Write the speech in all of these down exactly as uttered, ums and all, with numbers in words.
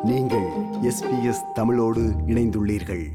நீங்கள் S B S தமிழோடு இணைந்துள்ளீர்கள்.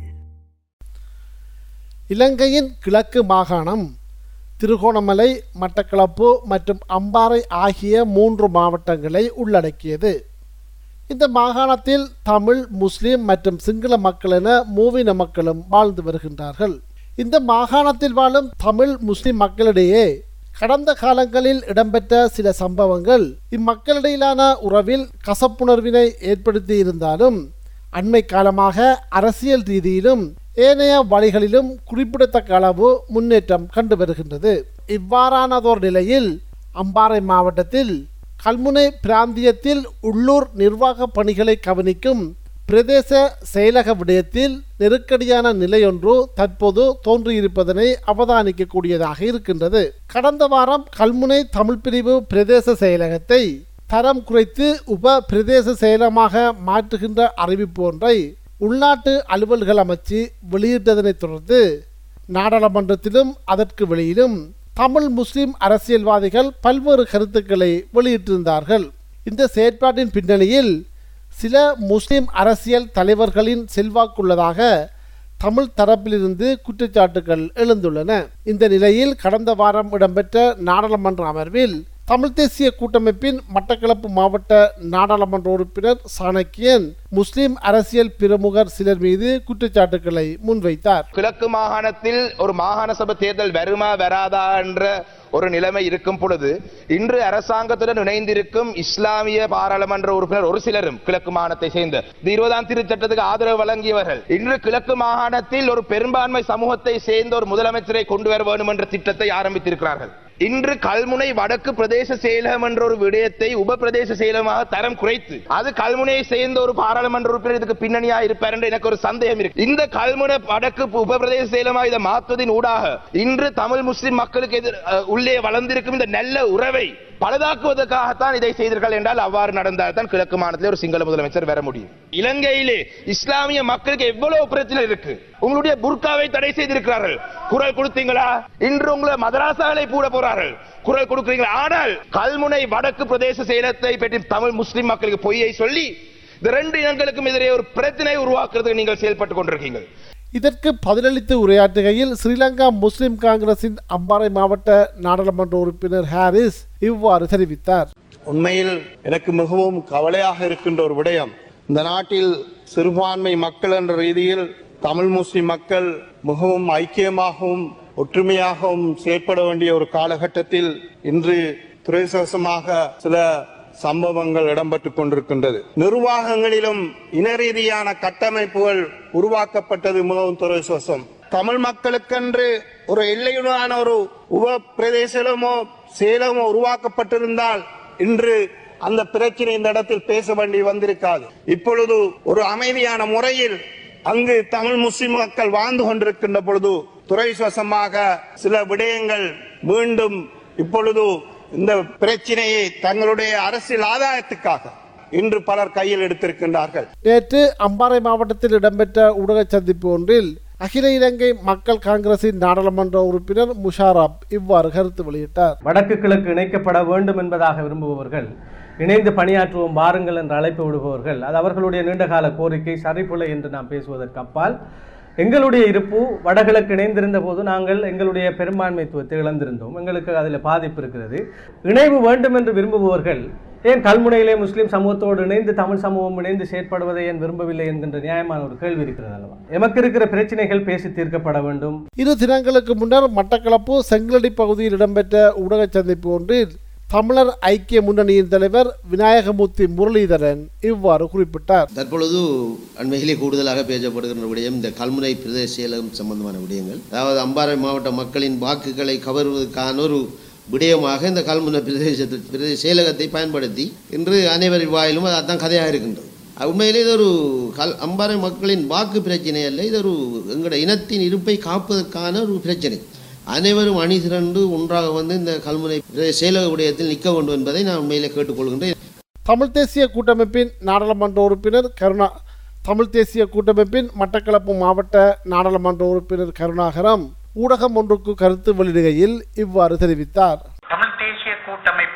இலங்கையின் கிழக்கு மாகாணம் திருகோணமலை, மட்டக்களப்பு மற்றும் அம்பாறை ஆகிய மூன்று மாவட்டங்களை உள்ளடக்கியது. இந்த மாகாணத்தில் தமிழ், முஸ்லிம் மற்றும் சிங்கள மக்கள் என மூவின மக்களும் வாழ்ந்து வருகின்றார்கள். இந்த மாகாணத்தில் வாழும் தமிழ், முஸ்லிம் மக்களிடையே கடந்த காலங்களில் இடம்பெற்ற சில சம்பவங்கள் இம்மக்களிடையிலான உறவில் கசப்புணர்வினை ஏற்படுத்தி இருந்தாலும் அண்மை காலமாக அரசியல் ரீதியிலும் ஏனைய வழிகளிலும் குறிப்பிடத்தக்க அளவு முன்னேற்றம் கண்டு வருகின்றது. இவ்வாறானதோர் நிலையில் அம்பாறை மாவட்டத்தில் கல்முனை பிராந்தியத்தில் உள்ளூர் நிர்வாக பணிகளை கவனிக்கும் பிரதேச செயலக விடயத்தில் நெருக்கடியான நிலையொன்று தற்போது தோன்றியிருப்பதனை அவதானிக்கக்கூடியதாக இருக்கின்றது. கடந்த வாரம் கல்முனை தமிழ் பிரிவு பிரதேச செயலகத்தை தரம் குறைத்து உப பிரதேச செயலகமாக மாற்றுகின்ற அறிவிப்பு ஒன்றை உள்நாட்டு அலுவல்கள் அமைச்சு வெளியிட்டதனை தொடர்ந்து நாடாளுமன்றத்திலும் அதற்கு வெளியிலும் தமிழ், முஸ்லிம் அரசியல்வாதிகள் பல்வேறு கருத்துக்களை வெளியிட்டிருந்தார்கள். இந்த செயற்பாட்டின் பின்னணியில் சில முஸ்லிம் அரசியல் தலைவர்களின் செல்வாக்குள்ளதாக தமிழ் தரப்பிலிருந்து குற்றச்சாட்டுகள் எழுந்துள்ளன. இந்த நிலையில் கடந்த வாரம் இடம்பெற்ற நாடாளுமன்ற அமர்வில் தமிழ் தேசிய கூட்டமைப்பின் மட்டக்களப்பு மாவட்ட நாடாளுமன்ற உறுப்பினர் சாணக்கியன் முஸ்லிம் அரசியல் பிரமுகர் சிலர் மீது குற்றச்சாட்டுகளை முன்வைத்தார். கிழக்கு மாகாணத்தில் ஒரு மாகாண சபை தேர்தல் வருமா வராதா என்ற ஒரு நிலைமை இருக்கும் பொழுது இன்று அரசாங்கத்துடன் இணைந்திருக்கும் இஸ்லாமிய பாராளுமன்ற உறுப்பினர் ஒரு சிலரும் கிழக்கு மாகாணத்தை சேர்ந்த இருபதாம் திருச்சட்டத்துக்கு ஆதரவு வழங்கியவர்கள் இன்று கிழக்கு மாகாணத்தில் ஒரு பெரும்பான்மை சமூகத்தை சேர்ந்த ஒரு முதலமைச்சரை கொண்டு வர வேண்டும் என்ற திட்டத்தை ஆரம்பித்திருக்கிறார்கள். இன்று கல்முனை வடக்கு பிரதேச செயலகம் என்ற ஒரு விடயத்தை உப பிரதேச செயலகமாக தரம் குறைத்து அது கல்முனையை சேர்ந்த ஒரு பாராளுமன்ற உறுப்பினர் இதுக்கு பின்னணியா இருப்பார் என்று எனக்கு ஒரு சந்தேகம் இருக்கு. இந்த கல்முனை வடக்கு உப பிரதேச செயலகமாக இதை மாற்றுவதன் ஊடாக இன்று தமிழ், முஸ்லிம் மக்களுக்கு எதிர் உள்ளே வளர்ந்திருக்கும் இந்த நல்ல உறவை பழுதாக்குவதற்காகத்தான் இதை செய்தீர்கள் என்றால் அவ்வாறு நடந்தால் தான் கிழக்கு மாநிலத்தில் ஒரு சிங்கள முதலமைச்சர் வர முடியும். இலங்கையிலே இஸ்லாமிய மக்களுக்கு எவ்வளவு பிரச்சனை இருக்கு. உங்களுடைய புர்காவை தடை செய்திருக்கிறார்கள், குரல் கொடுத்தீங்களா? இன்று உங்களை மதராசாலை பூட போறார்கள், குரல் கொடுக்கிறீங்களா? ஆனால் கல்முனை வடக்கு பிரதேச செயலகத்தை பற்றி தமிழ், முஸ்லிம் மக்களுக்கு பொய்யை சொல்லி இந்த ரெண்டு இனங்களுக்கும் எதிரே ஒரு பிரச்சனை உருவாக்குறதுக்கு நீங்கள் செயல்பட்டுக் கொண்டிருக்கீங்க. இதற்கு பதிலளித்து உரையாற்றுகையில் ஸ்ரீலங்கா முஸ்லிம் காங்கிரசின் அம்பாறை மாவட்ட நாடாளுமன்ற உறுப்பினர் ஹாரிஸ் இவ்வாறு தெரிவித்தார். உண்மையில் எனக்கு மிகவும் கவலையாக இருக்கின்ற ஒரு விடயம், இந்த நாட்டில் சிறுபான்மை மக்கள் என்ற ரீதியில் தமிழ், முஸ்லிம் மக்கள் மிகவும் ஐக்கியமாகவும் ஒற்றுமையாகவும் செயற்பட வேண்டிய ஒரு காலகட்டத்தில் இன்று துரதிர்ஷ்டவசமாக சில சம்பவங்கள் இடம்பெற்றுக் கொண்டிருக்கின்றது. நிர்வாகங்களிலும் இன ரீதியான கட்டமைப்புகள் உருவாக்கப்பட்டது மிகவும் துரதிர்ஷ்டவசம். தமிழ் மக்களுக்கென்று ஒரு எல்லையுடனான ஒரு உப பிரதேசமோ சேலமோ உருவாக்கப்பட்டிருந்தால் இன்று அந்த பிரச்சனை இந்த இடத்தில் பேச வேண்டி வந்திருக்காது. இப்பொழுது ஒரு அமைதியான முறையில் அங்கு தமிழ், முஸ்லிம் மக்கள் வாழ்ந்து கொண்டிருக்கின்ற பொழுது துரதிர்ஷ்டவசமாக சில விடயங்கள் மீண்டும் இப்பொழுது இந்த பிரச்சனையை தங்களுடைய அரசியல் ஆதாயத்துக்காக இன்று பலர் கையில் எடுத்திருக்கின்றார்கள். நேற்று அம்பாறை மாவட்டத்தில் இடம்பெற்ற ஊடக சந்திப்பு ஒன்றில் அகில இலங்கை மக்கள் காங்கிரசின் நாடாளுமன்ற உறுப்பினர் முஷாரப் இவ்வாறு கருத்து வெளியிட்டார். வடக்கு கிழக்கு இணைக்கப்பட வேண்டும் என்பதாக விரும்புபவர்கள், இணைந்து பணியாற்றுவோம் வாருங்கள் என்று அழைப்பு விடுபவர்கள், அது அவர்களுடைய நீண்டகால கோரிக்கை, சரிப்புலை என்று நாம் பேசுவதற்கு அப்பால் எங்களுடைய இருப்பு வடகிழக்கு இணைந்திருந்த போது நாங்கள் எங்களுடைய பெரும்பான்மைத்துவத்தை இழந்திருந்தோம். எங்களுக்கு அதில் பாதிப்பு இருக்கிறது. இணைவு வேண்டும் என்று விரும்புபவர்கள் ஏன் கல்முனையிலே முஸ்லிம் சமூகத்தோடு இணைந்து தமிழ் சமூகம் இணைந்து செயற்படுவதை ஏன் விரும்பவில்லை என்கின்ற நியாயமான ஒரு கேள்வி இருக்கிறது அல்லவா? எமக்கு இருக்கிற பிரச்சனைகள் பேசி தீர்க்கப்பட வேண்டும். இரு தினங்களுக்கு முன்னர் மட்டக்களப்பு செங்கலடி பகுதியில் இடம்பெற்ற ஊடக சந்திப்பு ஒன்றில் தமிழர் ஐக்கிய முன்னணியின் தலைவர் விநாயகமூர்த்தி முரளிதரன் இவ்வாறு குறிப்பிட்டார். தற்பொழுது அண்மையிலே கூடுதலாக பேசப்படுகின்ற விடயம் இந்த கல்முனை பிரதேச செயலகம் சம்பந்தமான விடயங்கள். அதாவது அம்பாறை மாவட்ட மக்களின் வாக்குகளை கவர்வதற்கான ஒரு விடயமாக இந்த கல்முனை பிரதேச பிரதேச செயலகத்தை பயன்படுத்தி இன்று அனைவரின் வாயிலும் அதுதான் கதையாக இருக்கின்றது. உண்மையிலே இது ஒரு கல் அம்பாறை மக்களின் வாக்கு பிரச்சனை அல்ல, இது ஒரு எங்களுடைய இனத்தின் இருப்பை காப்பதற்கான ஒரு பிரச்சனை. அனைவரும் அணி திரண்டு ஒன்றாக வந்து இந்த கல்முனை செயலக விடயத்தில் நிற்க வேண்டும் என்பதை நான் உண்மையிலே கேட்டுக்கொள்கின்றேன். தமிழ் தேசிய கூட்டமைப்பின் நாடாளுமன்ற உறுப்பினர் கருணா தமிழ் தேசிய கூட்டமைப்பின் மட்டக்களப்பு மாவட்ட நாடாளுமன்ற உறுப்பினர் கருணாகரம் ஊடகம் ஒன்றுக்கு கருத்து வெளியிடுகையில் இவ்வாறு தெரிவித்தார். தமிழ் தேசிய கூட்டமைப்பு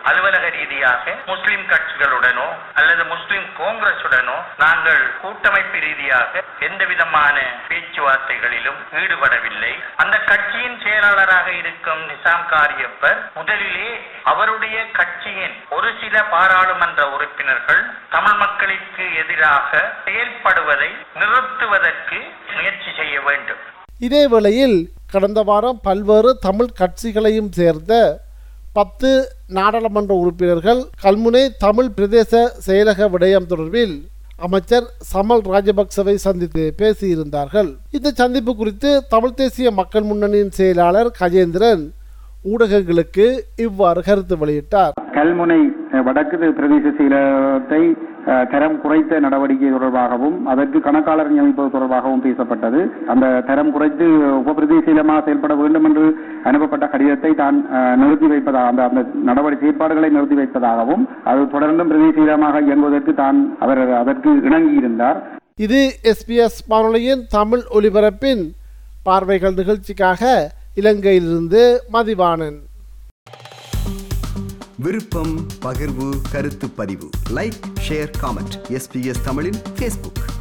அலுவலக ரீதியாக முஸ்லிம் கட்சிகளுடனோ அல்லது முஸ்லிம் காங்கிரசுடனோ நாங்கள் கூட்டமைப்பு ரீதியாக எந்த விதமான பேச்சுவார்த்தைகளிலும் ஈடுபடவில்லை. அந்த கட்சியின் செயலாளராக இருக்கும் நிசாம் காரியப்பர் முதலிலே அவருடைய கட்சியின் ஒரு சில பாராளுமன்ற உறுப்பினர்கள் தமிழ் மக்களுக்கு எதிராக செயல்படுவதை நிறுத்துவதற்கு முயற்சி செய்ய வேண்டும். இதேவேளையில் கடந்த வாரம் பல்வேறு தமிழ் கட்சிகளையும் சேர்ந்த பத்து நாடாளுமன்ற உறுப்பினர்கள் கல்முனை தமிழ் பிரதேச செயலக விடயம் தொடர்பில் அமைச்சர் சமல் ராஜபக்சவை சந்தித்து பேசியிருந்தார்கள். இந்த சந்திப்பு குறித்து தமிழ் தேசிய மக்கள் முன்னணியின் செயலாளர் கஜேந்திரன் ஊடகங்களுக்கு இவ்வாறு கருத்து வெளியிட்டார். கல்முனை வடக்கு பிரதேச செயலகத்தை தரம் குறைத்த நடவடிக்கை தொடர்பாகவும் அதற்கு கணக்காளர் நியமிப்பது தொடர்பாகவும் பேசப்பட்டது. அந்த தரம் குறைத்து உப பிரதேசமாக செயல்பட வேண்டும் என்று அனுப்பப்பட்ட கடிதத்தை தான் நிறுத்தி வைப்பதாக அந்த அந்த நடவடிக்கை செயற்பாடுகளை நிறுத்தி வைப்பதாகவும் அது தொடர்ந்தும் பிரதேசமாக இயங்குவதற்கு தான் அவர் அதற்கு இணங்கியிருந்தார். இது எஸ்பிஎஸ் வானொலியின் தமிழ் ஒலிபரப்பின் பார்வைகள் நிகழ்ச்சிக்காக இலங்கையிலிருந்து மதிவாணன். விருப்பம், பகிர்வு, கருத்து பதிவு, லைக், ஷேர், காமெண்ட். எஸ்பிஎஸ் தமிழின் ஃபேஸ்புக்.